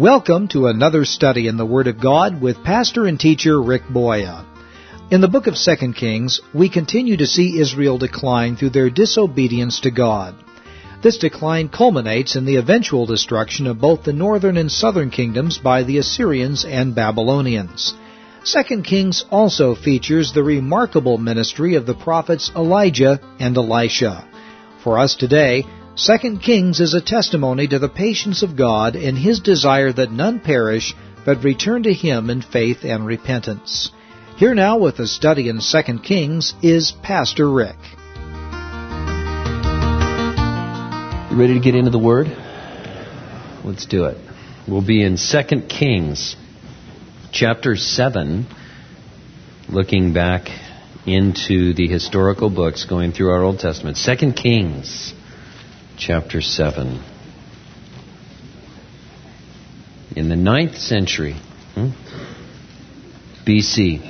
Welcome to another study in the Word of God with pastor and teacher Rick Boya. In the book of 2 Kings, we continue to see Israel decline through their disobedience to God. This decline culminates in the eventual destruction of both the northern and southern kingdoms by the Assyrians and Babylonians. 2 Kings also features the remarkable ministry of the prophets Elijah and Elisha. For us today, 2 Kings is a testimony to the patience of God and His desire that none perish, but return to Him in faith and repentance. Here now with a study in 2 Kings is Pastor Rick. You ready to get into the Word? Let's do it. We'll be in 2 Kings, chapter 7, looking back into the historical books, going through our Old Testament. 2 Kings, chapter 7. In the 9th century, BC.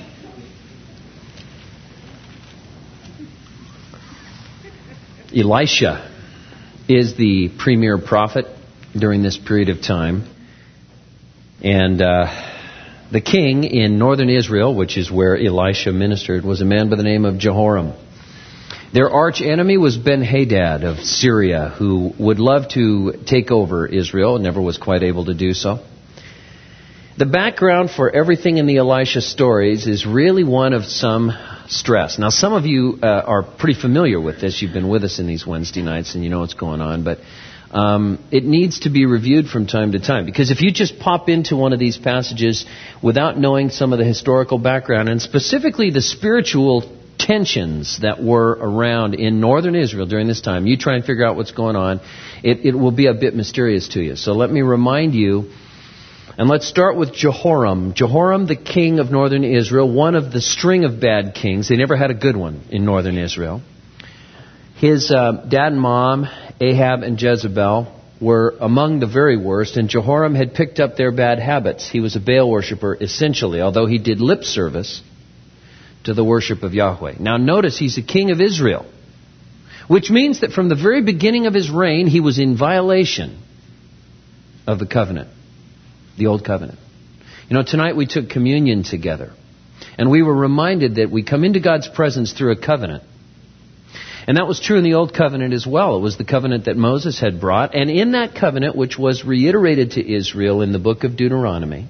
Elisha is the premier prophet during this period of time. And the king in northern Israel, which is where Elisha ministered, was a man by the name of Jehoram. Their arch enemy was Ben-Hadad of Syria, who would love to take over Israel and never was quite able to do so. The background for everything in the Elisha stories is really one of some stress. Now, some of you are pretty familiar with this. You've been with us in these Wednesday nights and you know what's going on. But it needs to be reviewed from time to time. Because if you just pop into one of these passages without knowing some of the historical background, and specifically the spiritual tensions that were around in northern Israel during this time, you try and figure out what's going on, it will be a bit mysterious to you. So let me remind you, and let's start with Jehoram. Jehoram, the king of northern Israel, one of the string of bad kings. They never had a good one in northern Israel. His dad and mom, Ahab and Jezebel, were among the very worst, and Jehoram had picked up their bad habits. He was a Baal worshiper, essentially, although he did lip service to the worship of Yahweh. Now notice, he's a king of Israel, which means that from the very beginning of his reign, he was in violation of the covenant, the old covenant. You know, tonight we took communion together, and we were reminded that we come into God's presence through a covenant. And that was true in the Old Covenant as well. It was the covenant that Moses had brought. And in that covenant, which was reiterated to Israel in the book of Deuteronomy,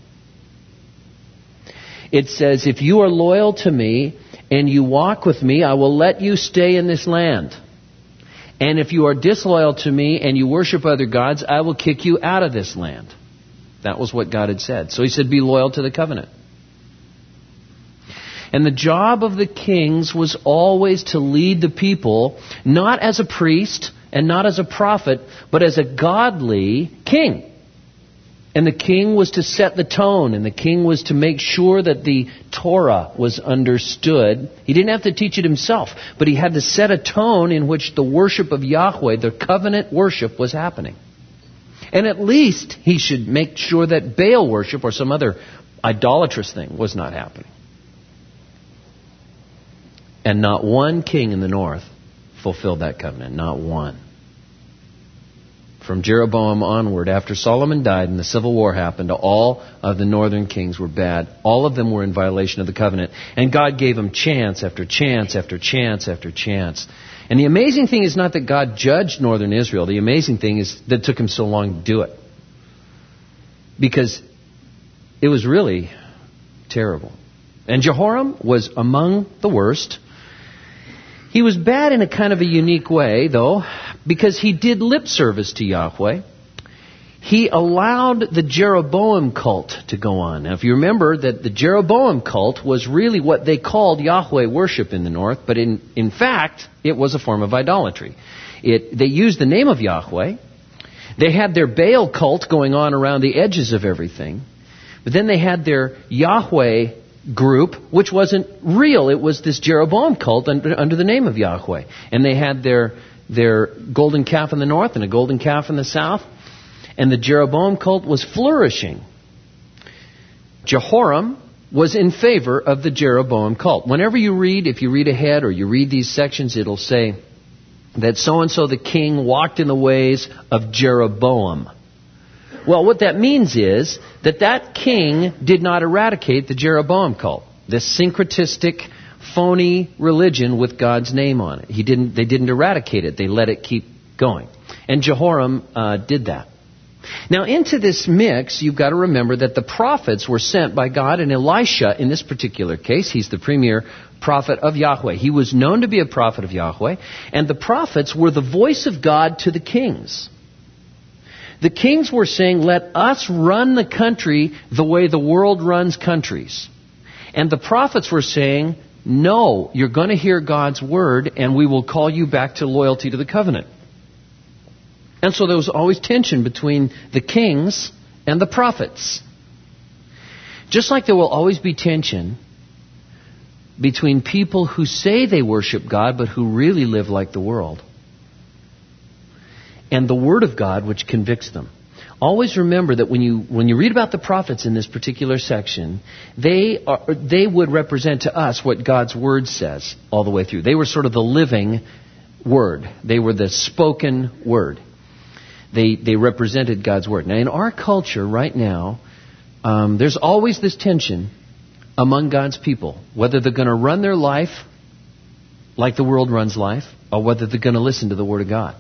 it says, if you are loyal to me and you walk with me, I will let you stay in this land. And if you are disloyal to me and you worship other gods, I will kick you out of this land. That was what God had said. So He said, be loyal to the covenant. And the job of the kings was always to lead the people, not as a priest and not as a prophet, but as a godly king. And the king was to set the tone, and the king was to make sure that the Torah was understood. He didn't have to teach it himself, but he had to set a tone in which the worship of Yahweh, the covenant worship, was happening. And at least he should make sure that Baal worship or some other idolatrous thing was not happening. And not one king in the north fulfilled that covenant. Not one. From Jeroboam onward, after Solomon died and the civil war happened, all of the northern kings were bad. All of them were in violation of the covenant. And God gave them chance after chance after chance after chance. And the amazing thing is not that God judged northern Israel. The amazing thing is that it took Him so long to do it. Because it was really terrible. And Jehoram was among the worst. He was bad in a kind of a unique way, though, because he did lip service to Yahweh. He allowed the Jeroboam cult to go on. Now, if you remember that the Jeroboam cult was really what they called Yahweh worship in the north, but in fact, it was a form of idolatry. They used the name of Yahweh. They had their Baal cult going on around the edges of everything. But then they had their Yahweh group, which wasn't real. It was this Jeroboam cult under the name of Yahweh. And they had their golden calf in the north and a golden calf in the south. And the Jeroboam cult was flourishing. Jehoram was in favor of the Jeroboam cult. Whenever you read, if you read ahead or you read these sections, it'll say that so-and-so the king walked in the ways of Jeroboam. Well, what that means is that king did not eradicate the Jeroboam cult, this syncretistic, phony religion with God's name on it. They didn't eradicate it. They let it keep going. And Jehoram did that. Now, into this mix, you've got to remember that the prophets were sent by God, and Elisha, in this particular case, he's the premier prophet of Yahweh. He was known to be a prophet of Yahweh, and the prophets were the voice of God to the kings. The kings were saying, let us run the country the way the world runs countries. And the prophets were saying, no, you're going to hear God's word, and we will call you back to loyalty to the covenant. And so there was always tension between the kings and the prophets. Just like there will always be tension between people who say they worship God, but who really live like the world, and the Word of God, which convicts them. Always remember that when you read about the prophets in this particular section, they would represent to us what God's Word says all the way through. They were sort of the living Word. They were the spoken Word. They represented God's Word. Now, in our culture right now, there's always this tension among God's people, whether they're going to run their life like the world runs life, or whether they're going to listen to the Word of God.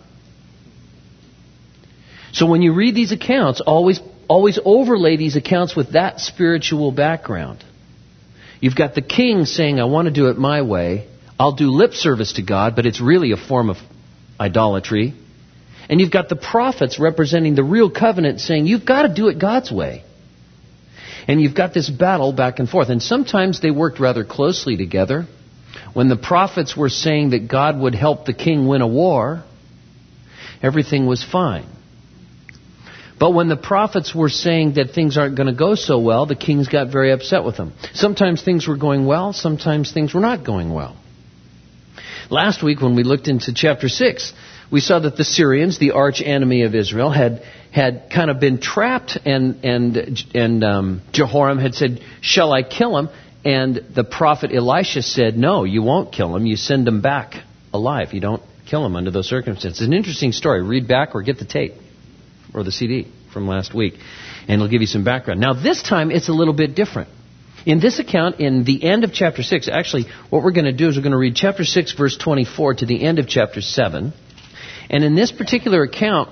So when you read these accounts, always overlay these accounts with that spiritual background. You've got the king saying, I want to do it my way. I'll do lip service to God, but it's really a form of idolatry. And you've got the prophets representing the real covenant saying, you've got to do it God's way. And you've got this battle back and forth. And sometimes they worked rather closely together. When the prophets were saying that God would help the king win a war, everything was fine. But when the prophets were saying that things aren't going to go so well, the kings got very upset with them. Sometimes things were going well, sometimes things were not going well. Last week when we looked into chapter 6, we saw that the Syrians, the arch enemy of Israel, had kind of been trapped, and Jehoram had said, shall I kill him? And the prophet Elisha said, no, you won't kill him. You send him back alive. You don't kill him under those circumstances. It's an interesting story. Read back or get the tape or the CD from last week, and it'll give you some background. Now, this time, it's a little bit different. In this account, in the end of chapter 6, actually, what we're going to do is we're going to read chapter 6, verse 24 to the end of chapter 7. And in this particular account,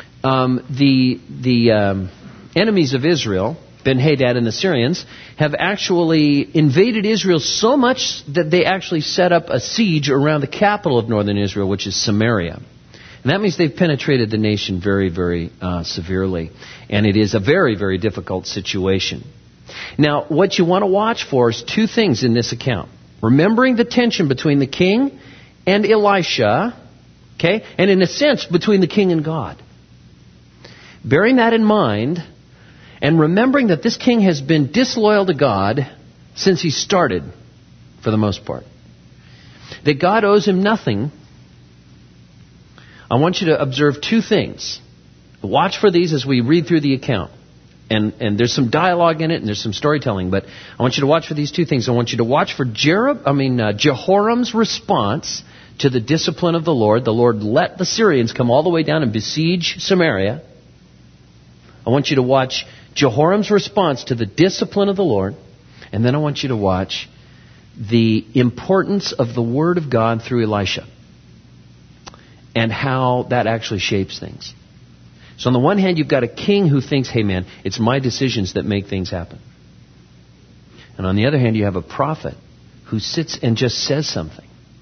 the enemies of Israel, Ben-Hadad and the Syrians, have actually invaded Israel so much that they actually set up a siege around the capital of northern Israel, which is Samaria. And that means they've penetrated the nation very, very severely. And it is a very, very difficult situation. Now, what you want to watch for is two things in this account. Remembering the tension between the king and Elisha, okay? And in a sense, between the king and God. Bearing that in mind, and remembering that this king has been disloyal to God since he started, for the most part. That God owes him nothing. I want you to observe two things. Watch for these as we read through the account. And there's some dialogue in it, and there's some storytelling, but I want you to watch for these two things. I want you to watch for Jehoram's response to the discipline of the Lord. The Lord let the Syrians come all the way down and besiege Samaria. I want you to watch Jehoram's response to the discipline of the Lord. And then I want you to watch the importance of the Word of God through Elisha and how that actually shapes things. So on the one hand, you've got a king who thinks, hey man, it's my decisions that make things happen. And on the other hand, you have a prophet who sits and just says something.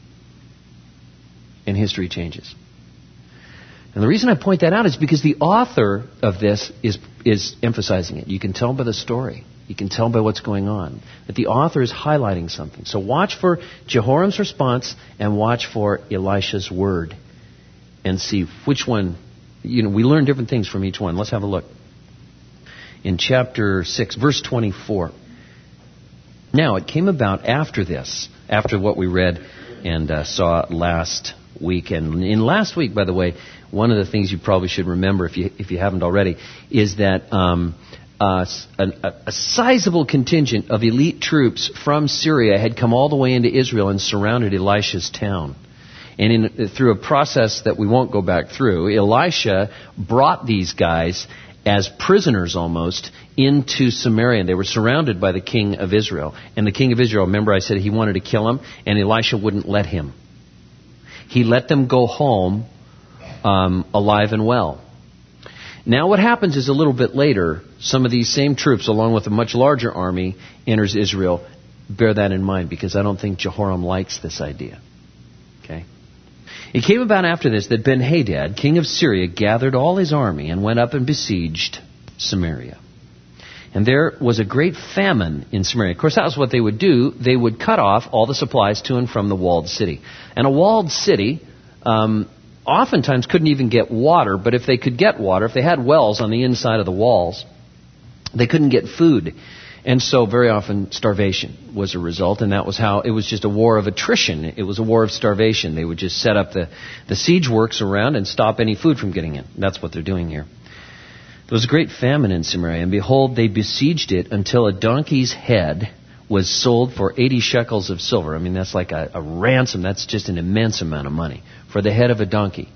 And history changes. And the reason I point that out is because the author of this is emphasizing it. You can tell by the story. You can tell by what's going on. That the author is highlighting something. So watch for Jehoram's response and watch for Elisha's word. And see which one, we learn different things from each one. Let's have a look. In chapter 6, verse 24. Now, it came about after this, after what we read and saw last week. And in last week, by the way, one of the things you probably should remember, if you haven't already, is that a sizable contingent of elite troops from Syria had come all the way into Israel and surrounded Elisha's town. And through a process that we won't go back through, Elisha brought these guys as prisoners almost into Samaria. And they were surrounded by the king of Israel. And the king of Israel, remember I said he wanted to kill him, and Elisha wouldn't let him. He let them go home alive and well. Now what happens is a little bit later, some of these same troops, along with a much larger army, enters Israel. Bear that in mind, because I don't think Jehoram likes this idea. Okay? It came about after this that Ben-Hadad, king of Syria, gathered all his army and went up and besieged Samaria. And there was a great famine in Samaria. Of course, that was what they would do. They would cut off all the supplies to and from the walled city. And a walled city oftentimes couldn't even get water, but if they could get water, if they had wells on the inside of the walls, they couldn't get food. And so very often starvation was a result, and that was how it was just a war of attrition. It was a war of starvation. They would just set up the siege works around and stop any food from getting in. That's what they're doing here. There was a great famine in Samaria, and behold, they besieged it until a donkey's head was sold for 80 shekels of silver. I mean, that's like a ransom. That's just an immense amount of money for the head of a donkey.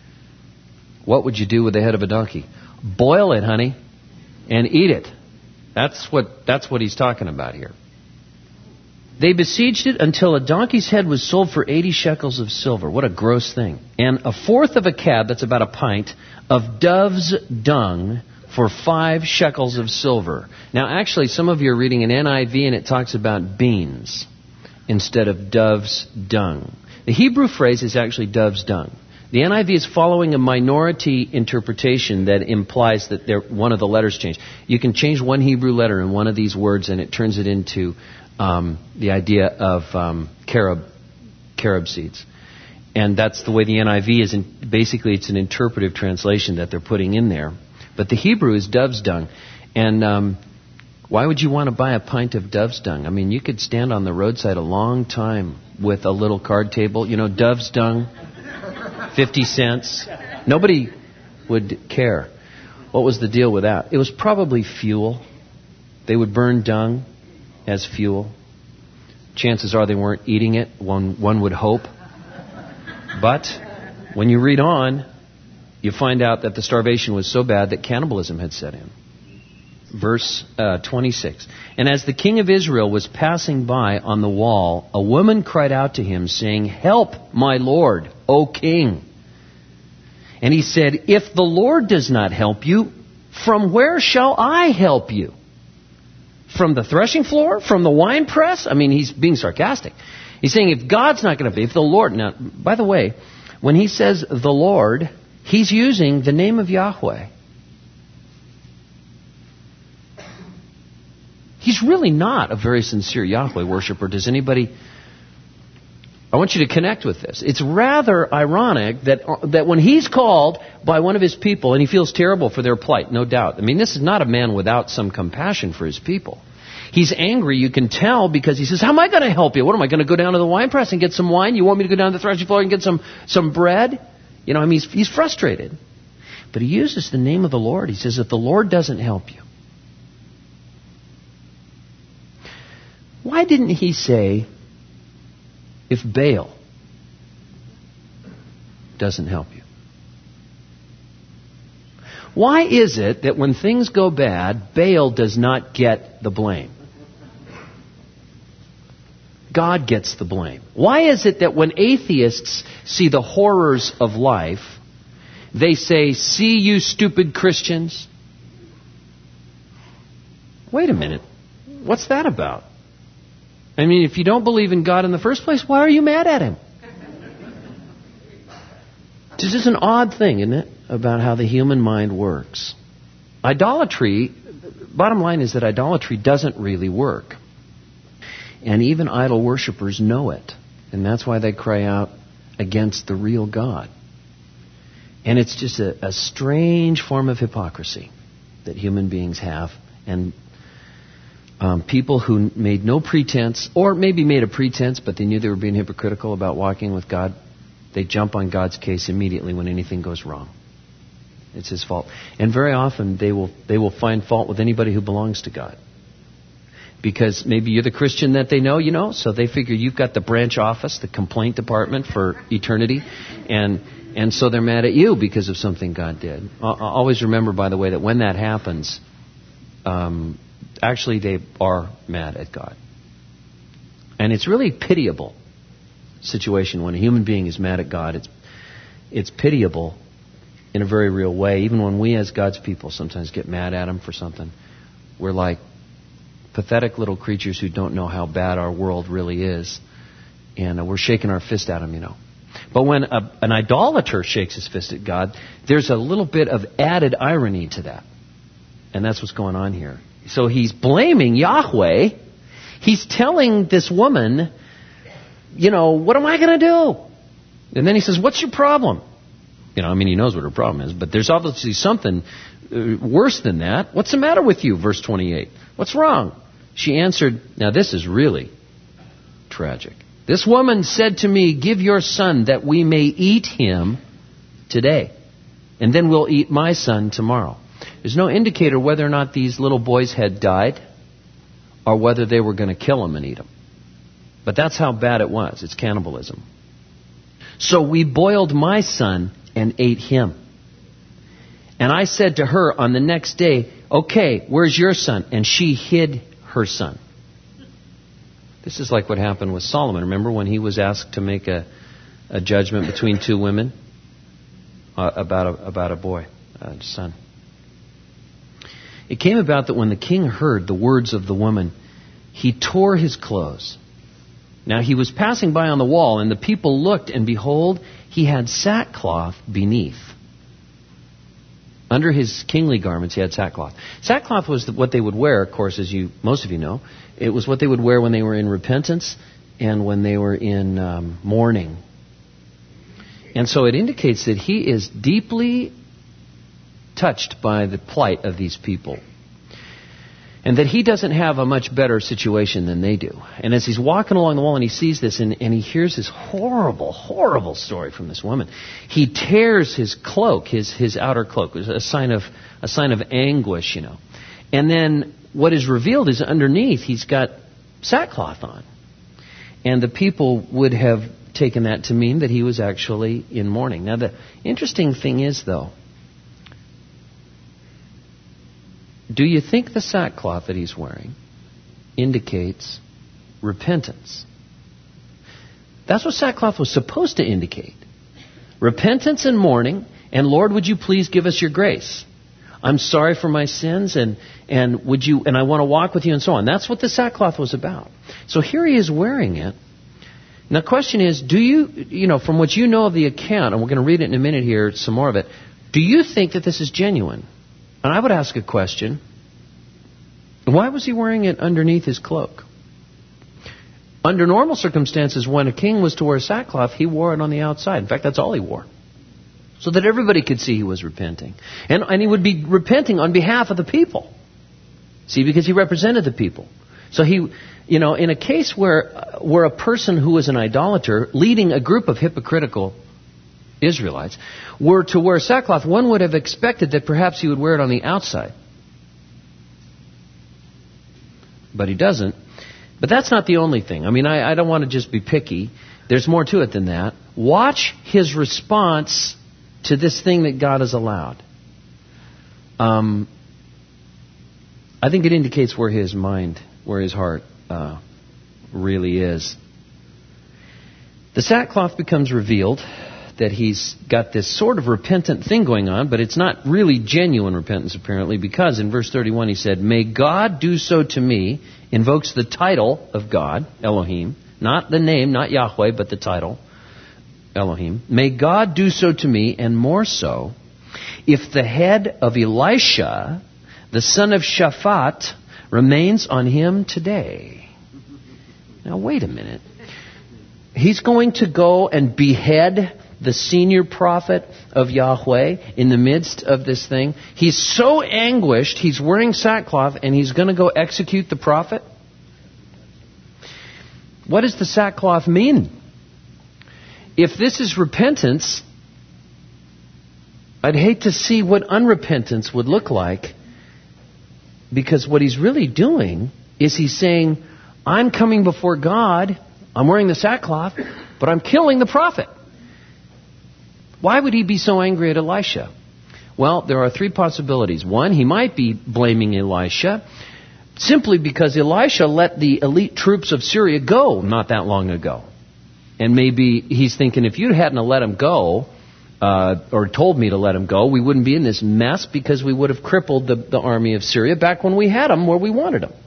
What would you do with the head of a donkey? Boil it, honey, and eat it. That's what he's talking about here. They besieged it until a donkey's head was sold for 80 shekels of silver. What a gross thing. And a fourth of a cab, that's about a pint, of dove's dung for 5 shekels of silver. Now, actually, some of you are reading an NIV and it talks about beans instead of dove's dung. The Hebrew phrase is actually dove's dung. The NIV is following a minority interpretation that implies that one of the letters changed. You can change one Hebrew letter in one of these words and it turns it into the idea of carob seeds. And that's the way the NIV is. Basically, it's an interpretive translation that they're putting in there. But the Hebrew is dove's dung. And why would you want to buy a pint of dove's dung? I mean, you could stand on the roadside a long time with a little card table. You know, dove's dung, 50 cents. Nobody would care. What was the deal with that? It was probably fuel. They would burn dung as fuel. Chances are they weren't eating it, one would hope. But when you read on, you find out that the starvation was so bad that cannibalism had set in. Verse 26. And as the king of Israel was passing by on the wall, a woman cried out to him, saying, "Help, my lord, O king." And he said, "If the Lord does not help you, from where shall I help you? From the threshing floor? From the wine press?" I mean, he's being sarcastic. He's saying, if God's not going to be, if the Lord... Now, by the way, when he says the Lord, he's using the name of Yahweh. He's really not a very sincere Yahweh worshiper. Does anybody... I want you to connect with this. It's rather ironic that when he's called by one of his people, and he feels terrible for their plight, no doubt. I mean, this is not a man without some compassion for his people. He's angry, you can tell, because he says, how am I going to help you? What, am I going to go down to the wine press and get some wine? You want me to go down to the threshing floor and get some bread? You know, I mean, he's frustrated. But he uses the name of the Lord. He says, if the Lord doesn't help you. Why didn't he say, if Baal doesn't help you? Why is it that when things go bad, Baal does not get the blame? God gets the blame. Why is it that when atheists see the horrors of life, they say, "See, you stupid Christians"? Wait a minute. What's that about? I mean, if you don't believe in God in the first place, why are you mad at him? This is an odd thing, isn't it, about how the human mind works. Idolatry, bottom line is that idolatry doesn't really work. And even idol worshippers know it. And that's why they cry out against the real God. And it's just a strange form of hypocrisy that human beings have. And people who made no pretense, or maybe made a pretense, but they knew they were being hypocritical about walking with God, they jump on God's case immediately when anything goes wrong. It's his fault. And very often they will find fault with anybody who belongs to God. because maybe you're the Christian that they know, so they figure you've got the branch office, the complaint department for eternity, and so they're mad at you because of something God did. Always remember, by the way, that when that happens, actually they are mad at God. And it's really pitiable situation when a human being is mad at God. It's pitiable in a very real way. Even when we as God's people sometimes get mad at Him for something, we're like pathetic little creatures who don't know how bad our world really is. And we're shaking our fist at Him, But when an idolater shakes his fist at God, there's a little bit of added irony to that. And that's what's going on here. So he's blaming Yahweh. He's telling this woman, what am I going to do? And then he says, what's your problem? He knows what her problem is, but there's obviously something worse than that. What's the matter with you? Verse 28. What's wrong? She answered, now this is really tragic. This woman said to me, give your son that we may eat him today, and then we'll eat my son tomorrow. There's no indicator whether or not these little boys had died or whether they were going to kill him and eat him. But that's how bad it was. It's cannibalism. So we boiled my son and ate him. And I said to her on the next day, okay, where's your son? And she hid her son. This is like what happened with Solomon. Remember when he was asked to make a judgment between two women about a boy, a son. It came about that when the king heard the words of the woman, he tore his clothes. Now he was passing by on the wall, and the people looked, and behold, he had sackcloth beneath. Under his kingly garments, he had sackcloth. Sackcloth was what they would wear, of course, as most of you know. It was what they would wear when they were in repentance and when they were in mourning. And so it indicates that he is deeply touched by the plight of these people. And that he doesn't have a much better situation than they do. And as he's walking along the wall and he sees this and he hears this horrible, horrible story from this woman, he tears his cloak, his outer cloak, a sign of anguish, And then what is revealed is underneath he's got sackcloth on. And the people would have taken that to mean that he was actually in mourning. Now the interesting thing is, though, do you think the sackcloth that he's wearing indicates repentance? That's what sackcloth was supposed to indicate. Repentance and mourning, and Lord, would you please give us your grace? I'm sorry for my sins, and I want to walk with you, and so on. That's what the sackcloth was about. So here he is wearing it. Now the question is, do you, from what you know of the account, and we're going to read it in a minute here, some more of it, do you think that this is genuine? And I would ask a question. Why was he wearing it underneath his cloak? Under normal circumstances, when a king was to wear sackcloth, he wore it on the outside. In fact, that's all he wore. So that everybody could see he was repenting. And he would be repenting on behalf of the people. See, because he represented the people. So he, in a case where a person who was an idolater, leading a group of hypocritical Israelites, were to wear sackcloth, one would have expected that perhaps he would wear it on the outside. But he doesn't. But that's not the only thing. I don't want to just be picky. There's more to it than that. Watch his response to this thing that God has allowed. I think it indicates where his mind, where his heart really is. The sackcloth becomes revealed, that he's got this sort of repentant thing going on, but it's not really genuine repentance apparently, because in verse 31 he said, may God do so to me, invokes the title of God, Elohim, not the name, not Yahweh, but the title, Elohim. May God do so to me, and more so, if the head of Elisha, the son of Shaphat, remains on him today. Now wait a minute. He's going to go and behead the senior prophet of Yahweh in the midst of this thing. He's so anguished, he's wearing sackcloth, and he's going to go execute the prophet? What does the sackcloth mean? If this is repentance, I'd hate to see what unrepentance would look like, because what he's really doing is he's saying, I'm coming before God, I'm wearing the sackcloth, but I'm killing the prophet. Why would he be so angry at Elisha? Well, there are three possibilities. One, he might be blaming Elisha simply because Elisha let the elite troops of Syria go not that long ago. And maybe he's thinking, if you hadn't let him go, or told me to let him go, we wouldn't be in this mess because we would have crippled the army of Syria back when we had them where we wanted them.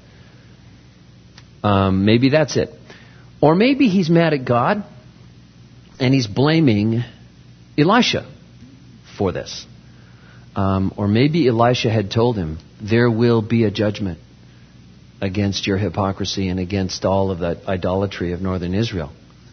Maybe that's it. Or maybe he's mad at God and he's blaming Elisha for this. Or maybe Elisha had told him, there will be a judgment against your hypocrisy and against all of the idolatry of northern Israel.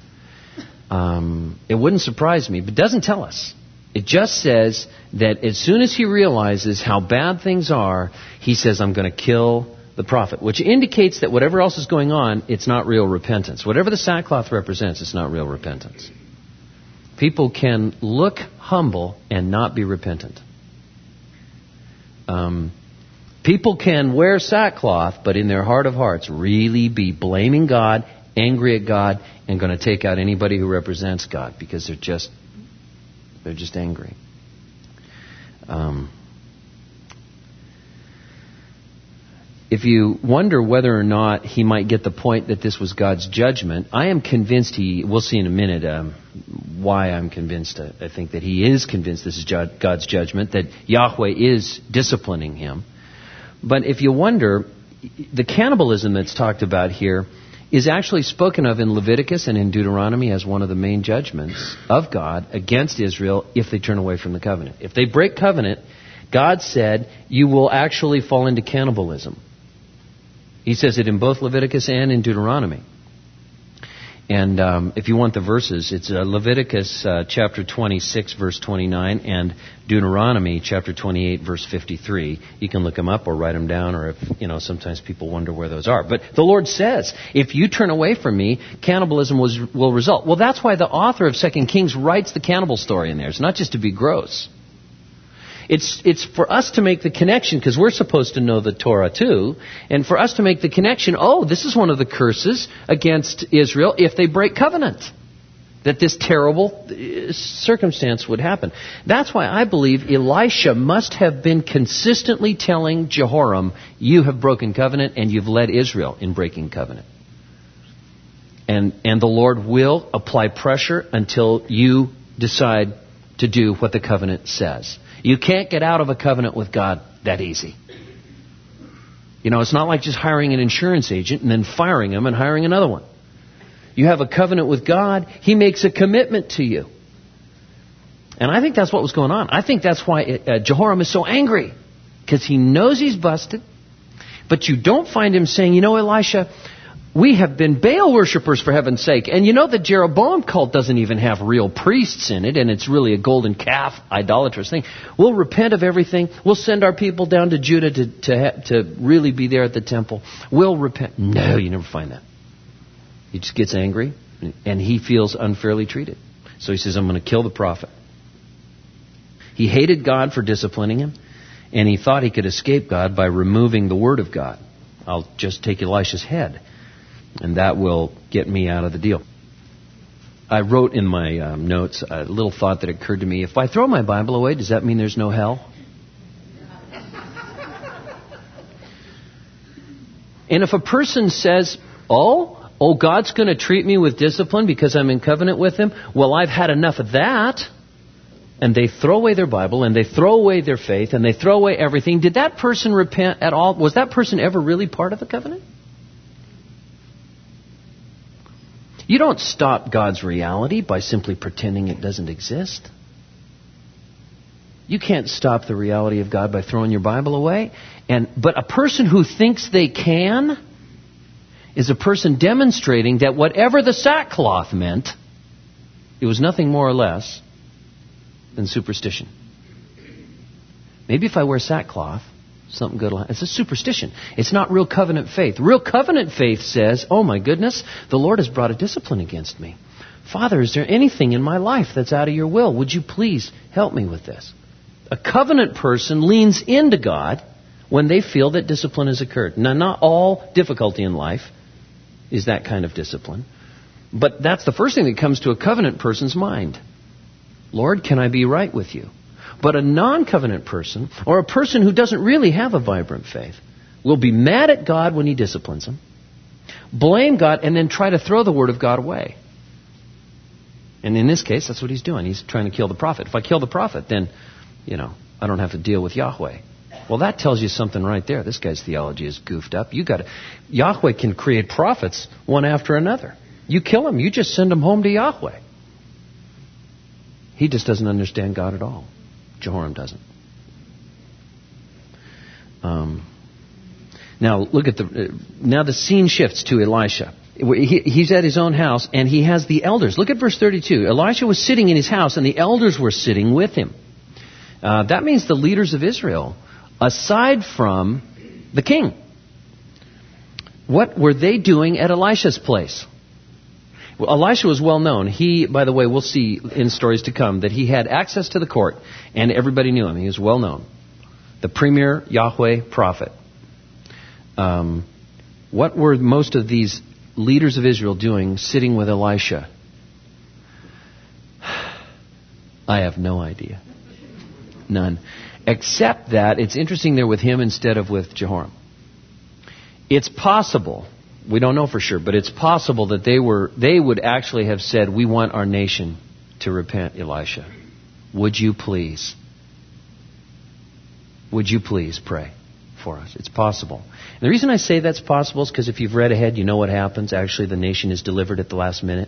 It wouldn't surprise me, but it doesn't tell us. It just says that as soon as he realizes how bad things are, he says, I'm going to kill the prophet, which indicates that whatever else is going on, it's not real repentance. Whatever the sackcloth represents, it's not real repentance. People can look humble and not be repentant. People can wear sackcloth, but in their heart of hearts really be blaming God, angry at God, and going to take out anybody who represents God because they're just angry. If you wonder whether or not he might get the point that this was God's judgment, I am convinced we'll see in a minute why I'm convinced. I think that he is convinced this is God's judgment, that Yahweh is disciplining him. But if you wonder, the cannibalism that's talked about here is actually spoken of in Leviticus and in Deuteronomy as one of the main judgments of God against Israel if they turn away from the covenant. If they break covenant, God said, you will actually fall into cannibalism. He says it in both Leviticus and in Deuteronomy. And if you want the verses, it's Leviticus chapter 26, verse 29, and Deuteronomy chapter 28, verse 53. You can look them up or write them down, or if, sometimes people wonder where those are. But the Lord says, if you turn away from me, cannibalism will result. Well, that's why the author of 2 Kings writes the cannibal story in there. It's not just to be gross. It's for us to make the connection, because we're supposed to know the Torah too, and for us to make the connection, this is one of the curses against Israel if they break covenant, that this terrible circumstance would happen. That's why I believe Elisha must have been consistently telling Jehoram, you have broken covenant and you've led Israel in breaking covenant. And the Lord will apply pressure until you decide to do what the covenant says. You can't get out of a covenant with God that easy. It's not like just hiring an insurance agent and then firing him and hiring another one. You have a covenant with God, he makes a commitment to you. And I think that's what was going on. I think that's why Jehoram is so angry, because he knows he's busted. But you don't find him saying, Elisha, we have been Baal worshippers, for heaven's sake. And the Jeroboam cult doesn't even have real priests in it, and it's really a golden calf, idolatrous thing. We'll repent of everything. We'll send our people down to Judah to really be there at the temple. We'll repent. No, you never find that. He just gets angry, and he feels unfairly treated. So he says, I'm going to kill the prophet. He hated God for disciplining him, and he thought he could escape God by removing the word of God. I'll just take Elisha's head, and that will get me out of the deal. I wrote in my notes a little thought that occurred to me. If I throw my Bible away, does that mean there's no hell? And if a person says, God's going to treat me with discipline because I'm in covenant with him, well, I've had enough of that. And they throw away their Bible, and they throw away their faith, and they throw away everything. Did that person repent at all? Was that person ever really part of the covenant? You don't stop God's reality by simply pretending it doesn't exist. You can't stop the reality of God by throwing your Bible away. But a person who thinks they can is a person demonstrating that whatever the sackcloth meant, it was nothing more or less than superstition. Maybe if I wear sackcloth, something good will happen. It's a superstition. It's not real covenant faith. Real covenant faith says, oh my goodness, the Lord has brought a discipline against me. Father, is there anything in my life that's out of your will? Would you please help me with this? A covenant person leans into God when they feel that discipline has occurred. Now, not all difficulty in life is that kind of discipline. But that's the first thing that comes to a covenant person's mind. Lord, can I be right with you? But a non-covenant person, or a person who doesn't really have a vibrant faith, will be mad at God when He disciplines them, blame God, and then try to throw the Word of God away. And in this case, that's what he's doing. He's trying to kill the prophet. If I kill the prophet, then, I don't have to deal with Yahweh. Well, that tells you something right there. This guy's theology is goofed up. Yahweh can create prophets one after another. You kill him, you just send him home to Yahweh. He just doesn't understand God at all. Jehoram doesn't. Now look at now the scene shifts to Elisha. He's at his own house and he has the elders. Look at verse 32. Elisha was sitting in his house and the elders were sitting with him. That means the leaders of Israel, aside from the king. What were they doing at Elisha's place? Well, Elisha was well known. He, by the way, we'll see in stories to come, that he had access to the court and everybody knew him. He was well known. The premier Yahweh prophet. What were most of these leaders of Israel doing sitting with Elisha? I have no idea. None. Except that it's interesting they're with him instead of with Jehoram. It's possible, we don't know for sure, but it's possible that they would actually have said, we want our nation to repent, Elisha. Would you please pray for us? It's possible. And the reason I say that's possible is because if you've read ahead, you know what happens. Actually, the nation is delivered at the last minute.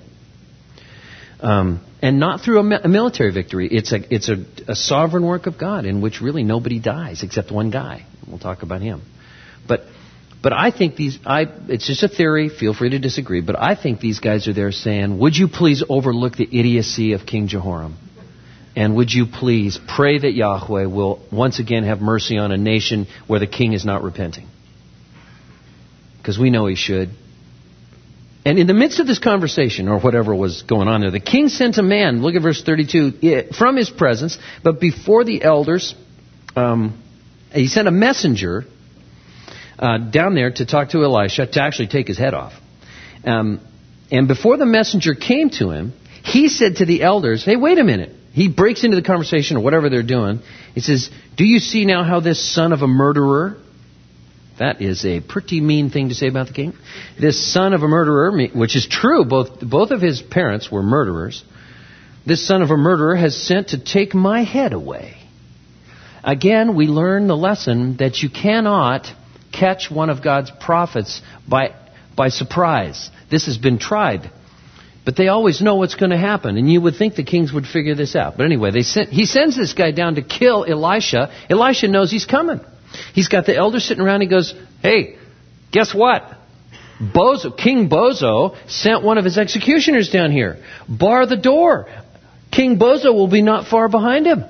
And not through a military victory. It's a sovereign work of God in which really nobody dies except one guy. We'll talk about him. But I think it's just a theory, feel free to disagree, but I think these guys are there saying, would you please overlook the idiocy of King Jehoram? And would you please pray that Yahweh will once again have mercy on a nation where the king is not repenting? Because we know he should. And in the midst of this conversation, or whatever was going on there, the king sent a man, look at verse 32, from his presence, but before the elders, he sent a messenger down there to talk to Elisha, to actually take his head off. And before the messenger came to him, he said to the elders, hey, wait a minute. He breaks into the conversation or whatever they're doing. He says, do you see now how this son of a murderer, that is a pretty mean thing to say about the king. This son of a murderer, which is true, both of his parents were murderers. This son of a murderer has sent to take my head away. Again, we learn the lesson that you cannot catch one of God's prophets by surprise. This has been tried. But they always know what's going to happen. And you would think the kings would figure this out. But anyway, he sends this guy down to kill Elisha. Elisha knows he's coming. He's got the elders sitting around. He goes, hey, guess what? King Bozo sent one of his executioners down here. Bar the door. King Bozo will be not far behind him.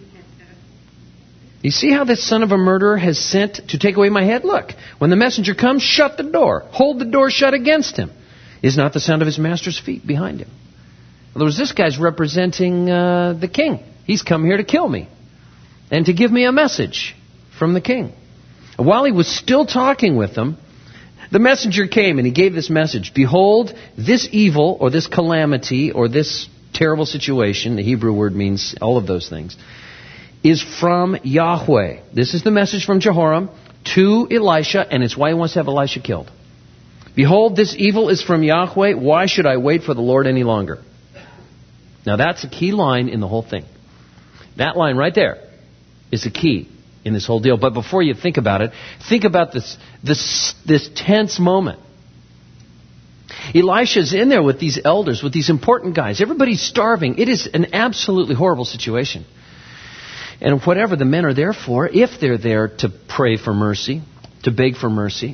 You see how this son of a murderer has sent to take away my head? Look, when the messenger comes, shut the door. Hold the door shut against him. Is not the sound of his master's feet behind him. In other words, this guy's representing the king. He's come here to kill me and to give me a message from the king. And while he was still talking with them, the messenger came and he gave this message. Behold, this evil or this calamity or this terrible situation, the Hebrew word means all of those things, is from Yahweh. This is the message from Jehoram to Elisha, and it's why he wants to have Elisha killed. Behold, this evil is from Yahweh. Why should I wait for the Lord any longer? Now that's a key line in the whole thing. That line right there is the key in this whole deal. But before you think about it, think about this tense moment. Elisha's in there with these elders, with these important guys. Everybody's starving. It is an absolutely horrible situation. And whatever the men are there for, if they're there to pray for mercy, to beg for mercy,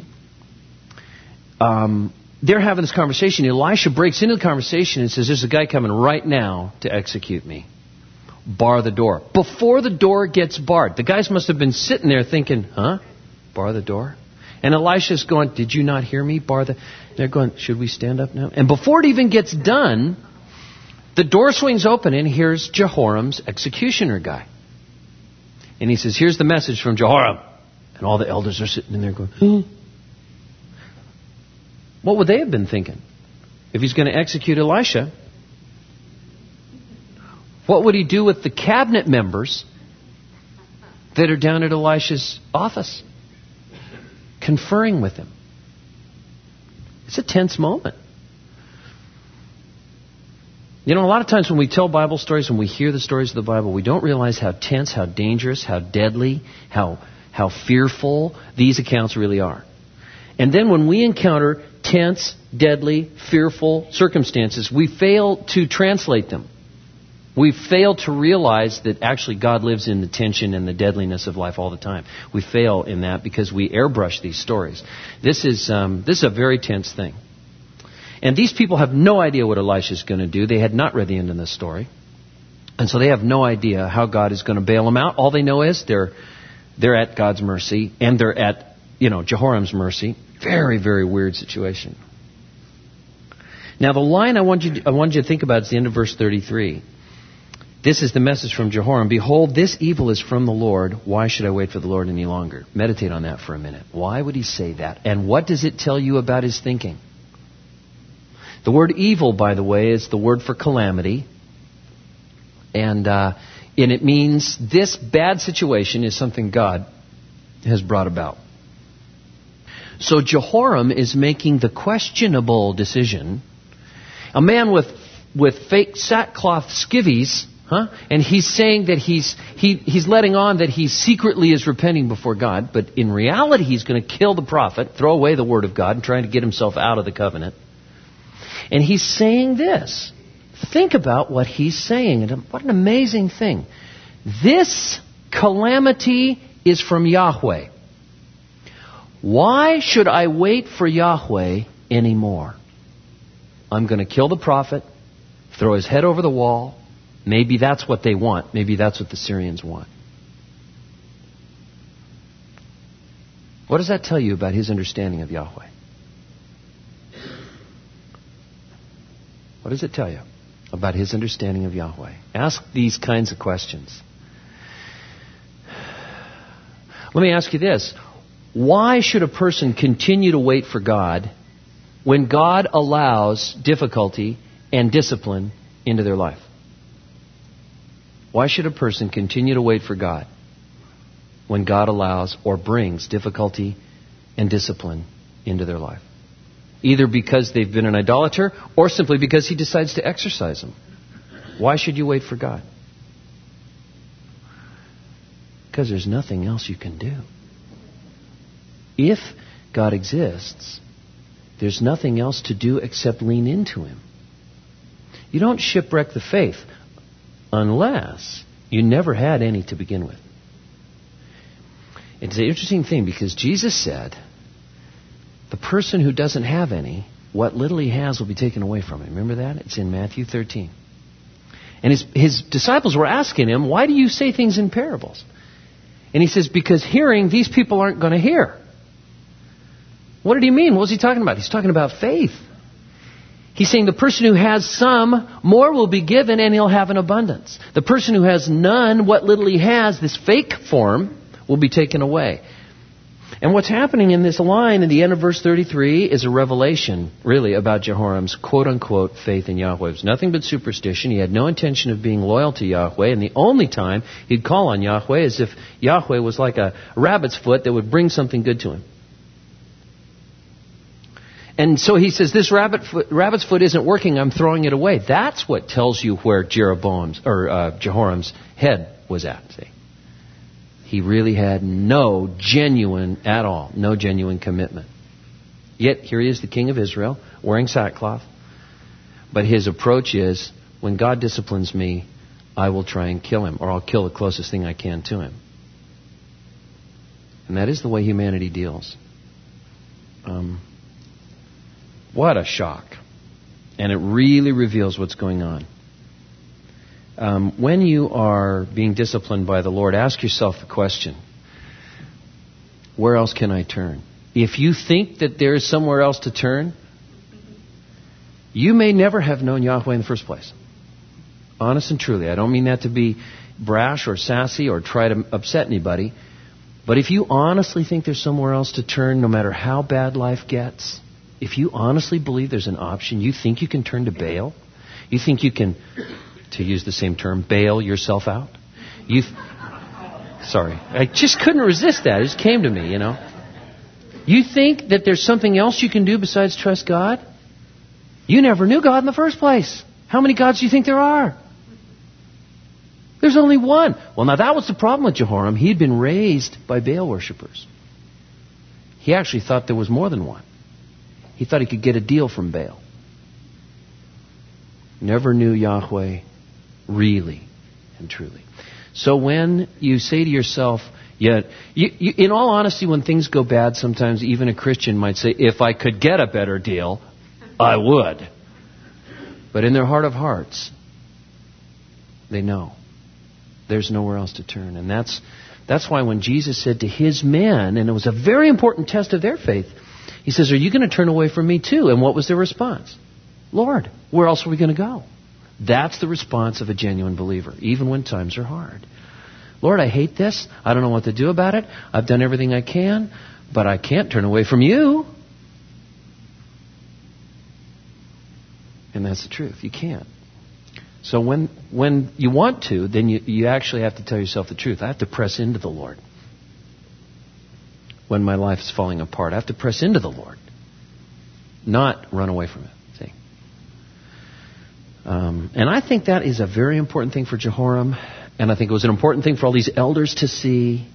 they're having this conversation. Elisha breaks into the conversation and says, there's a guy coming right now to execute me. Bar the door. Before the door gets barred. The guys must have been sitting there thinking, huh? Bar the door? And Elisha's going, did you not hear me? They're going, should we stand up now? And before it even gets done, the door swings open and here's Jehoram's executioner guy. And he says, here's the message from Jehoram. And all the elders are sitting in there going, huh? What would they have been thinking? If he's going to execute Elisha, what would he do with the cabinet members that are down at Elisha's office, conferring with him? It's a tense moment. You know, a lot of times when we tell Bible stories, when we hear the stories of the Bible, we don't realize how tense, how dangerous, how deadly, how fearful these accounts really are. And then when we encounter tense, deadly, fearful circumstances, we fail to translate them. We fail to realize that actually God lives in the tension and the deadliness of life all the time. We fail in that because we airbrush these stories. This is a very tense thing. And these people have no idea what Elisha is going to do. They had not read the end of this story. And so they have no idea how God is going to bail them out. All they know is they're at God's mercy, and they're at, Jehoram's mercy. Very, very weird situation. Now the line I want you to think about is the end of verse 33. This is the message from Jehoram. Behold, this evil is from the Lord. Why should I wait for the Lord any longer? Meditate on that for a minute. Why would he say that? And what does it tell you about his thinking? The word evil, by the way, is the word for calamity. And it means this bad situation is something God has brought about. So Jehoram is making the questionable decision. A man with fake sackcloth skivvies, and he's saying that he's letting on that he secretly is repenting before God, but in reality he's going to kill the prophet, throw away the word of God, and trying to get himself out of the covenant. And he's saying this. Think about what he's saying. And what an amazing thing. This calamity is from Yahweh. Why should I wait for Yahweh anymore? I'm going to kill the prophet, throw his head over the wall. Maybe that's what they want. Maybe that's what the Syrians want. What does that tell you about his understanding of Yahweh? What does it tell you about his understanding of Yahweh? Ask these kinds of questions. Let me ask you this. Why should a person continue to wait for God when God allows difficulty and discipline into their life? Why should a person continue to wait for God when God allows or brings difficulty and discipline into their life? Either because they've been an idolater or simply because he decides to exercise them. Why should you wait for God? Because there's nothing else you can do. If God exists, there's nothing else to do except lean into him. You don't shipwreck the faith unless you never had any to begin with. It's an interesting thing because Jesus said, the person who doesn't have any, what little he has will be taken away from him. Remember that? It's in Matthew 13. And his disciples were asking him, why do you say things in parables? And he says, because hearing, these people aren't going to hear. What did he mean? What was he talking about? He's talking about faith. He's saying the person who has some, more will be given and he'll have an abundance. The person who has none, what little he has, this fake form, will be taken away. And what's happening in this line in the end of verse 33 is a revelation, really, about Jehoram's quote-unquote faith in Yahweh. It was nothing but superstition. He had no intention of being loyal to Yahweh, and the only time he'd call on Yahweh is if Yahweh was like a rabbit's foot that would bring something good to him. And so he says, this rabbit's foot isn't working, I'm throwing it away. That's what tells you where Jehoram's head was at, see. He really had no genuine commitment. Yet, here he is, the king of Israel, wearing sackcloth. But his approach is, when God disciplines me, I will try and kill him, or I'll kill the closest thing I can to him. And that is the way humanity deals. What a shock. And it really reveals what's going on. When you are being disciplined by the Lord, ask yourself the question, where else can I turn? If you think that there is somewhere else to turn, you may never have known Yahweh in the first place. Honest and truly. I don't mean that to be brash or sassy or try to upset anybody. But if you honestly think there's somewhere else to turn, no matter how bad life gets, if you honestly believe there's an option, you think you can turn to Baal? You think you can, to use the same term, bail yourself out? Sorry. I just couldn't resist that. It just came to me, You think that there's something else you can do besides trust God? You never knew God in the first place. How many gods do you think there are? There's only one. Well, now that was the problem with Jehoram. He'd been raised by Baal worshippers. He actually thought there was more than one. He thought he could get a deal from Baal. Never knew Yahweh really and truly. So when you say to yourself, in all honesty, when things go bad, sometimes even a Christian might say, if I could get a better deal, I would. But in their heart of hearts, they know there's nowhere else to turn. And that's why when Jesus said to his men, and it was a very important test of their faith, he says, are you going to turn away from me too? And what was their response? Lord, where else are we going to go? That's the response of a genuine believer, even when times are hard. Lord, I hate this. I don't know what to do about it. I've done everything I can, but I can't turn away from you. And that's the truth. You can't. So when you want to, then you actually have to tell yourself the truth. I have to press into the Lord. When my life is falling apart, I have to press into the Lord, not run away from it. See? And I think that is a very important thing for Jehoram, and I think it was an important thing for all these elders to see,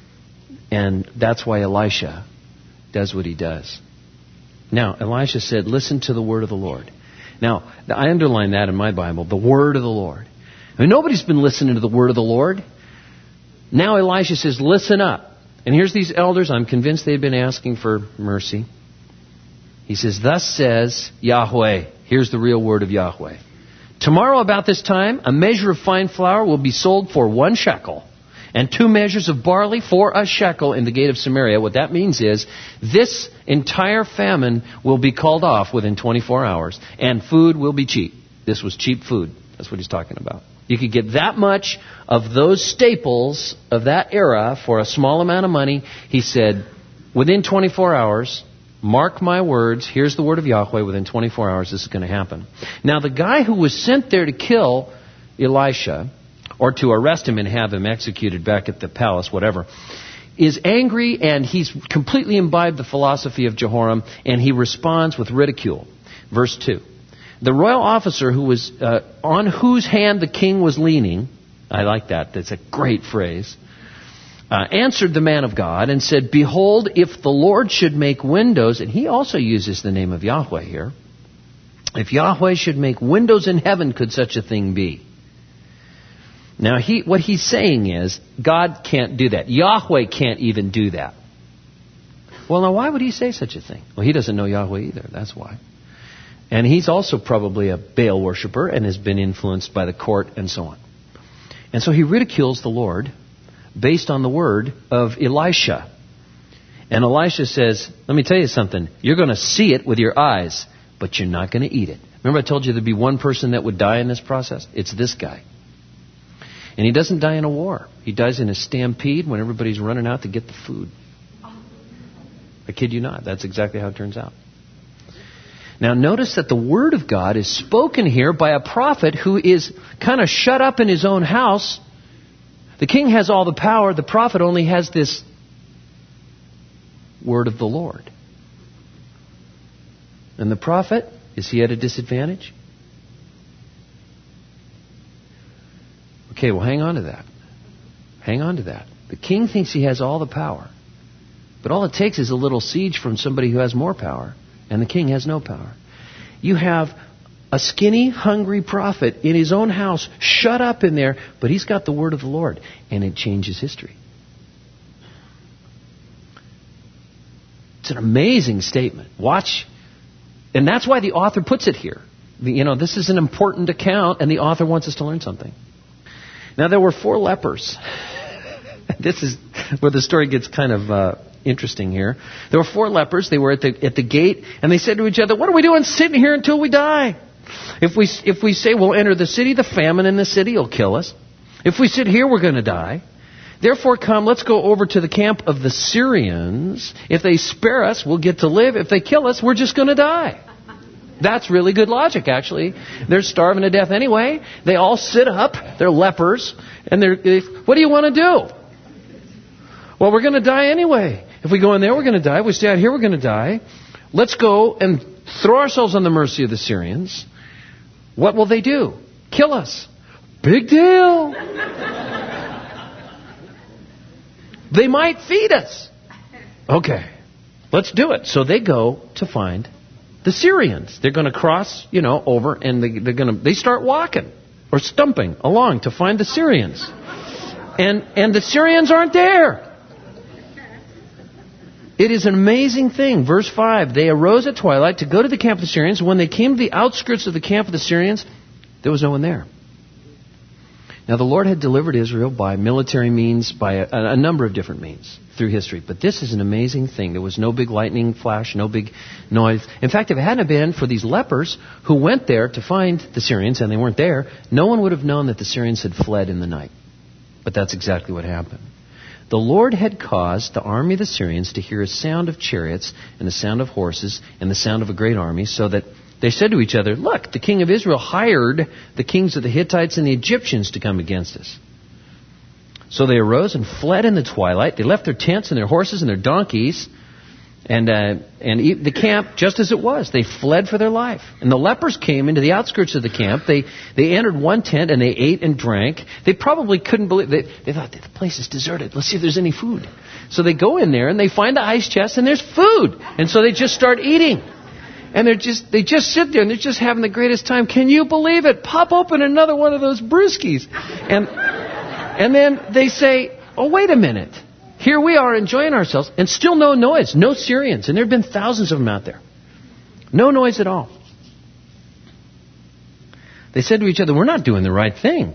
and that's why Elisha does what he does. Now, Elisha said, listen to the word of the Lord. Now, I underline that in my Bible, the word of the Lord. I mean, nobody's been listening to the word of the Lord. Now Elisha says, listen up. And here's these elders. I'm convinced they've been asking for mercy. He says, thus says Yahweh. Here's the real word of Yahweh. Tomorrow about this time, a measure of fine flour will be sold for 1 shekel, and 2 measures of barley for a shekel in the gate of Samaria. What that means is this entire famine will be called off within 24 hours, and food will be cheap. This was cheap food. That's what he's talking about. You could get that much of those staples of that era for a small amount of money. He said, within 24 hours, mark my words, here's the word of Yahweh, within 24 hours this is going to happen. Now the guy who was sent there to kill Elisha, or to arrest him and have him executed back at the palace, whatever, is angry, and he's completely imbibed the philosophy of Jehoram, and he responds with ridicule. Verse 2. The royal officer who was on whose hand the king was leaning, I like that, that's a great phrase, answered the man of God and said, behold, if the Lord should make windows, and he also uses the name of Yahweh here, if Yahweh should make windows in heaven, could such a thing be? Now, what he's saying is, God can't do that. Yahweh can't even do that. Well, now, why would he say such a thing? Well, he doesn't know Yahweh either. That's why. And he's also probably a Baal worshiper and has been influenced by the court and so on. And so he ridicules the Lord based on the word of Elisha. And Elisha says, let me tell you something. You're going to see it with your eyes, but you're not going to eat it. Remember I told you there'd be one person that would die in this process? It's this guy. And he doesn't die in a war. He dies in a stampede when everybody's running out to get the food. I kid you not. That's exactly how it turns out. Now notice that the word of God is spoken here by a prophet who is kind of shut up in his own house. The king has all the power. The prophet only has this word of the Lord. And the prophet, is he at a disadvantage? Okay, well, hang on to that. Hang on to that. The king thinks he has all the power. But all it takes is a little siege from somebody who has more power. And the king has no power. You have a skinny, hungry prophet in his own house, shut up in there, but he's got the word of the Lord. And it changes history. It's an amazing statement. Watch. And that's why the author puts it here. This is an important account, and the author wants us to learn something. Now, there were 4 lepers. This is where the story gets kind of interesting here. There were 4 lepers. They were at the gate, and they said to each other, "What are we doing sitting here until we die? If we say we'll enter the city, the famine in the city will kill us. If we sit here, we're going to die." Therefore come, let's go over to the camp of the Syrians. If they spare us, we'll get to live. If they kill us, we're just going to die. That's really good logic, actually. They're starving to death anyway. They all sit up. They're lepers. And what do you want to do? Well, we're going to die anyway. If we go in there, we're going to die. If we stay out here, we're going to die. Let's go and throw ourselves on the mercy of the Syrians. What will they do? Kill us. Big deal. They might feed us. Okay, let's do it. So they go to find the Syrians. They're going to cross, over, and they start walking or stumping along to find the Syrians. And the Syrians aren't there. It is an amazing thing. Verse 5, they arose at twilight to go to the camp of the Syrians. When they came to the outskirts of the camp of the Syrians, there was no one there. Now, the Lord had delivered Israel by military means, by a number of different means through history. But this is an amazing thing. There was no big lightning flash, no big noise. In fact, if it hadn't been for these lepers who went there to find the Syrians, and they weren't there, no one would have known that the Syrians had fled in the night. But that's exactly what happened. The Lord had caused the army of the Syrians to hear a sound of chariots and the sound of horses and the sound of a great army, so that they said to each other, look, the king of Israel hired the kings of the Hittites and the Egyptians to come against us. So they arose and fled in the twilight. They left their tents and their horses and their donkeys and the camp just as it was. They fled for their life. And the lepers came into the outskirts of the camp. They entered one tent and they ate and drank. They probably couldn't believe it. They thought, the place is deserted. Let's see if there's any food. So they go in there and they find the ice chest and there's food. And so they just start eating. And they just sit there and they're just having the greatest time. Can you believe it? Pop open another one of those brewskis. And then they say, oh, wait a minute. Here we are enjoying ourselves and still no noise, no Syrians. And there have been thousands of them out there. No noise at all. They said to each other, we're not doing the right thing.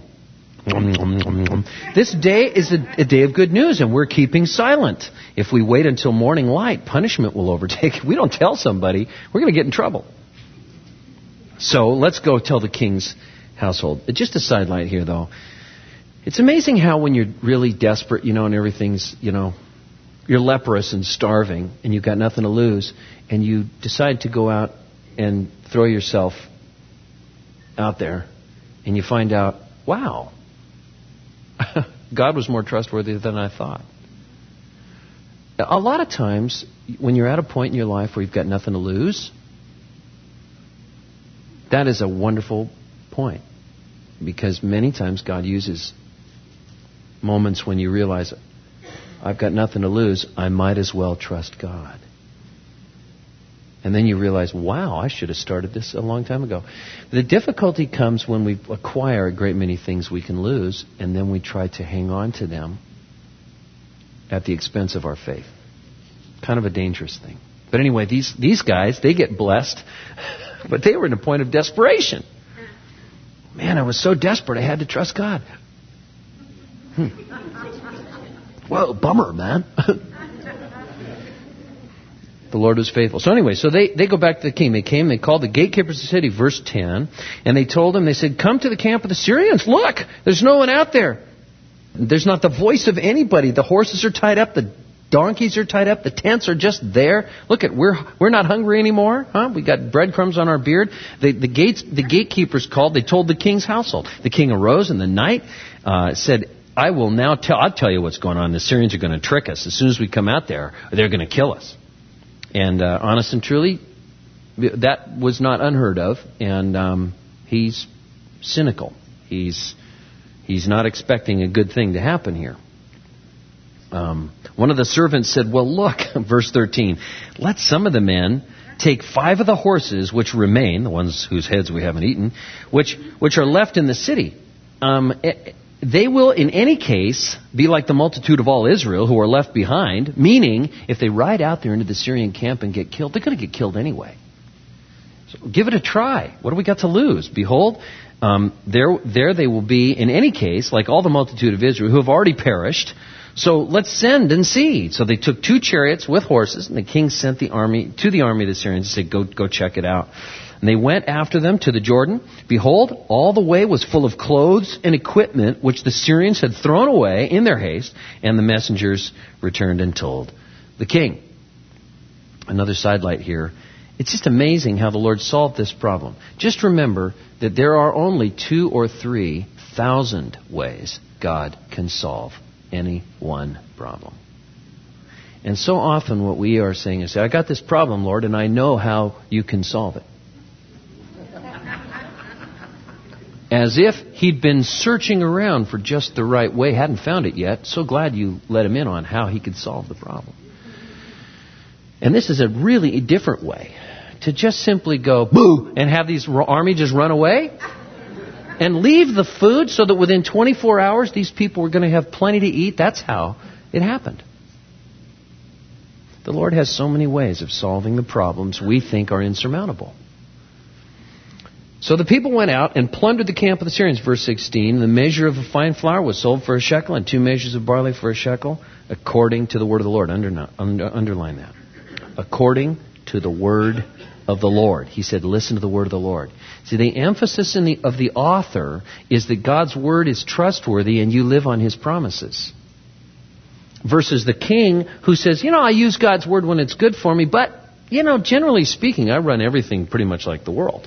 This day is a day of good news, and we're keeping silent. If we wait until morning light, punishment will overtake. If we don't tell somebody, we're going to get in trouble. So let's go tell the king's household. Just a sidelight here, though. It's amazing how when you're really desperate, and everything's, you're leprous and starving, and you've got nothing to lose, and you decide to go out and throw yourself out there, and you find out, wow, God was more trustworthy than I thought. A lot of times, when you're at a point in your life where you've got nothing to lose, that is a wonderful point. Because many times God uses moments when you realize, I've got nothing to lose, I might as well trust God. And then you realize, wow, I should have started this a long time ago. The difficulty comes when we acquire a great many things we can lose, and then we try to hang on to them at the expense of our faith. Kind of a dangerous thing. But anyway, these guys, they get blessed, but they were in a point of desperation. Man, I was so desperate, I had to trust God. Well, bummer, man. The Lord was faithful. So anyway, so they go back to the king. They came, they called the gatekeepers of the city, verse 10, and they told him, they said, come to the camp of the Syrians. Look, there's no one out there. There's not the voice of anybody. The horses are tied up. The donkeys are tied up. The tents are just there. Look, we're not hungry anymore. Huh? We got breadcrumbs on our beard. The gatekeepers called. They told the king's household. The king arose in the night, said, I'll tell you what's going on. The Syrians are going to trick us. As soon as we come out there, they're going to kill us. And honest and truly, that was not unheard of. And he's cynical. He's not expecting a good thing to happen here. One of the servants said, well, look, verse 13, let some of the men take 5 of the horses which remain, the ones whose heads we haven't eaten, which are left in the city. They will, in any case, be like the multitude of all Israel who are left behind, meaning if they ride out there into the Syrian camp and get killed, they're going to get killed anyway. So give it a try. What do we got to lose? Behold, there they will be, in any case, like all the multitude of Israel who have already perished. So let's send and see. So they took 2 chariots with horses, and the king sent the army of the Syrians and said, go check it out. And they went after them to the Jordan. Behold, all the way was full of clothes and equipment which the Syrians had thrown away in their haste, and the messengers returned and told the king. Another sidelight here. It's just amazing how the Lord solved this problem. Just remember that there are only 2,000 or 3,000 ways God can solve any one problem. And so often what we are saying is, I got this problem, Lord, and I know how you can solve it. As if he'd been searching around for just the right way, hadn't found it yet. So glad you let him in on how he could solve the problem. And this is a really different way. To just simply go, boo, and have these army just run away. And leave the food so that within 24 hours these people were going to have plenty to eat. That's how it happened. The Lord has so many ways of solving the problems we think are insurmountable. So the people went out and plundered the camp of the Syrians. Verse 16, the measure of fine flour was sold for a shekel, and 2 measures of barley for a shekel, according to the word of the Lord. Underline that. According to the word of the Lord. He said, listen to the word of the Lord. See, the emphasis of the author is that God's word is trustworthy and you live on his promises. Versus the king who says, I use God's word when it's good for me, but, generally speaking, I run everything pretty much like the world.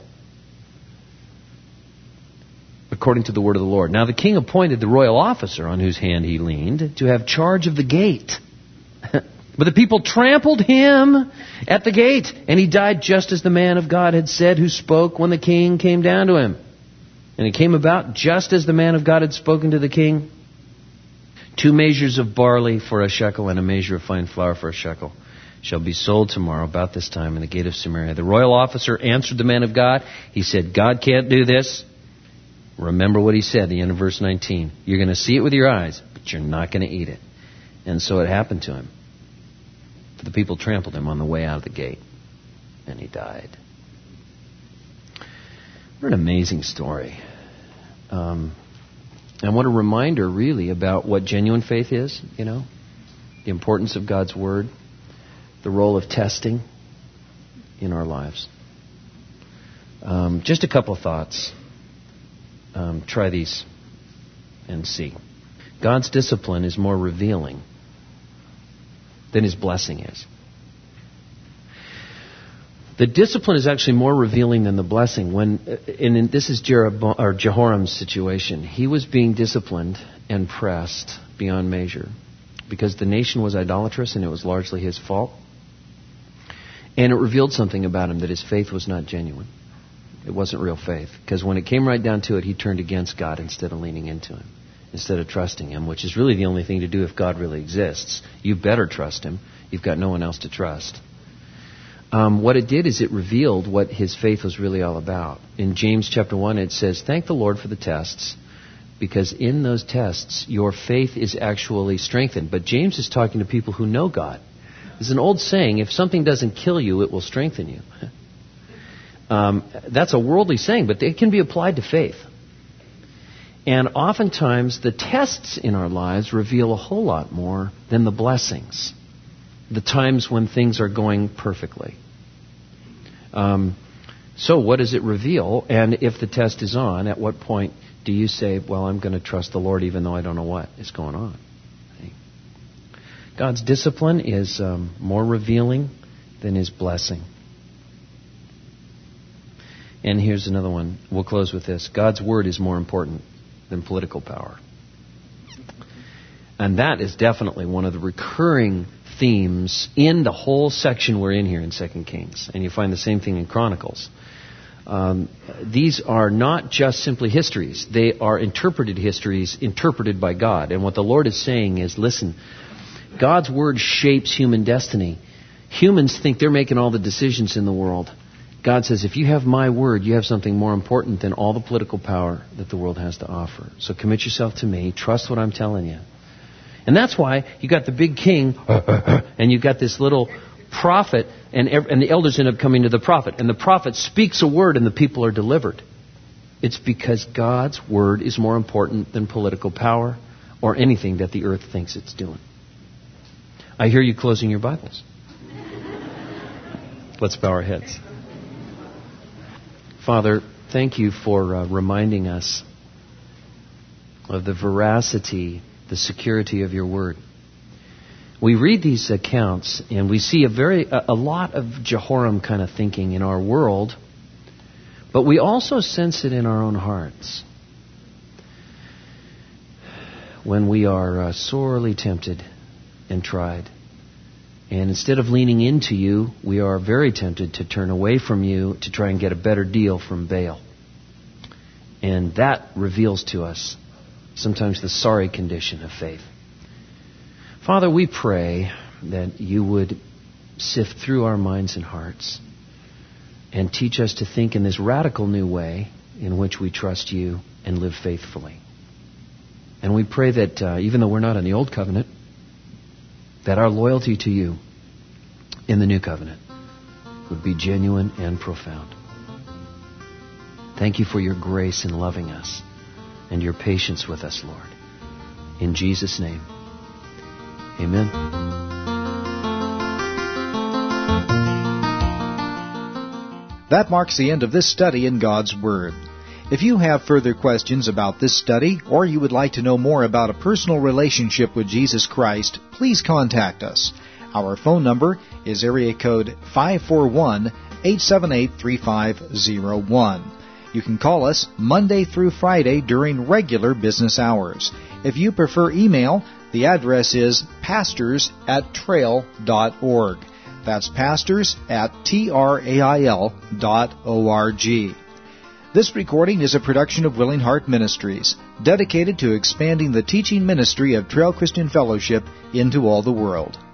According to the word of the Lord. Now the king appointed the royal officer on whose hand he leaned to have charge of the gate. But the people trampled him at the gate, and he died just as the man of God had said who spoke when the king came down to him. And it came about just as the man of God had spoken to the king. 2 measures of barley for a shekel and a measure of fine flour for a shekel shall be sold tomorrow about this time in the gate of Samaria. The royal officer answered the man of God. He said, God can't do this. Remember what he said at the end of verse 19. You're going to see it with your eyes, but you're not going to eat it. And so it happened to him. The people trampled him on the way out of the gate, and he died. What an amazing story. And what a reminder, really, about what genuine faith is, the importance of God's Word, the role of testing in our lives. Just a couple of thoughts. Try these and see. God's discipline is more revealing than his blessing is. The discipline is actually more revealing than the blessing. This is Jehoram's situation. He was being disciplined and pressed beyond measure because the nation was idolatrous and it was largely his fault. And it revealed something about him, that his faith was not genuine. It wasn't real faith. Because when it came right down to it, he turned against God instead of leaning into him, instead of trusting him, which is really the only thing to do if God really exists. You better trust him. You've got no one else to trust. What it did is it revealed what his faith was really all about. In James chapter 1, it says, thank the Lord for the tests, because in those tests, your faith is actually strengthened. But James is talking to people who know God. There's an old saying, if something doesn't kill you, it will strengthen you. That's a worldly saying, but it can be applied to faith. And oftentimes, the tests in our lives reveal a whole lot more than the blessings, the times when things are going perfectly. So what does it reveal? And if the test is on, at what point do you say, well, I'm going to trust the Lord even though I don't know what is going on? God's discipline is more revealing than his blessing. And here's another one. We'll close with this. God's word is more important than political power. And that is definitely one of the recurring themes in the whole section we're in here in 2 Kings. And you find the same thing in Chronicles. These are not just simply histories. They are interpreted histories, interpreted by God. And what the Lord is saying is, listen, God's word shapes human destiny. Humans think they're making all the decisions in the world. God says, if you have my word, you have something more important than all the political power that the world has to offer. So commit yourself to me. Trust what I'm telling you. And that's why you got the big king and you got this little prophet, and the elders end up coming to the prophet. And the prophet speaks a word and the people are delivered. It's because God's word is more important than political power or anything that the earth thinks it's doing. I hear you closing your Bibles. Let's bow our heads. Father, thank you for reminding us of the veracity, the security of your word. We read these accounts and we see a lot of Jehoram kind of thinking in our world, but we also sense it in our own hearts when we are sorely tempted and tried. And instead of leaning into you, we are very tempted to turn away from you to try and get a better deal from Baal. And that reveals to us sometimes the sorry condition of faith. Father, we pray that you would sift through our minds and hearts and teach us to think in this radical new way in which we trust you and live faithfully. And we pray that even though we're not in the old covenant, that our loyalty to you in the new covenant would be genuine and profound. Thank you for your grace in loving us and your patience with us, Lord. In Jesus' name, amen. That marks the end of this study in God's Word. If you have further questions about this study, or you would like to know more about a personal relationship with Jesus Christ, please contact us. Our phone number is area code 541-878-3501. You can call us Monday through Friday during regular business hours. If you prefer email, the address is pastors@trail.org. That's pastors@trail.org. This recording is a production of Willing Heart Ministries, dedicated to expanding the teaching ministry of Trail Christian Fellowship into all the world.